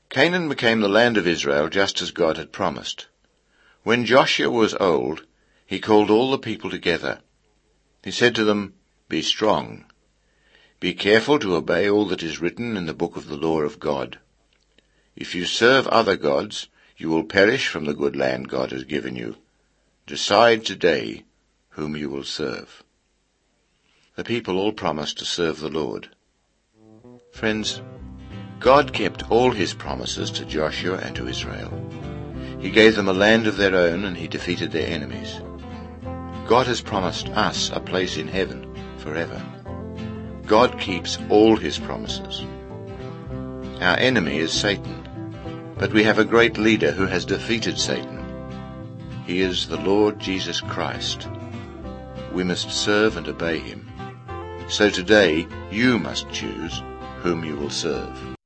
Canaan became the land of Israel just as God had promised. When Joshua was old, he called all the people together. He said to them, "Be strong. Be careful to obey all that is written in the book of the law of God. If you serve other gods, you will perish from the good land God has given you. Decide today whom you will serve." The people all promised to serve the Lord. Friends, God kept all his promises to Joshua and to Israel. He gave them a land of their own, and he defeated their enemies. God has promised us a place in heaven forever. God keeps all his promises. Our enemy is Satan, but we have a great leader who has defeated Satan. He is the Lord Jesus Christ. We must serve and obey him. So today you must choose whom you will serve.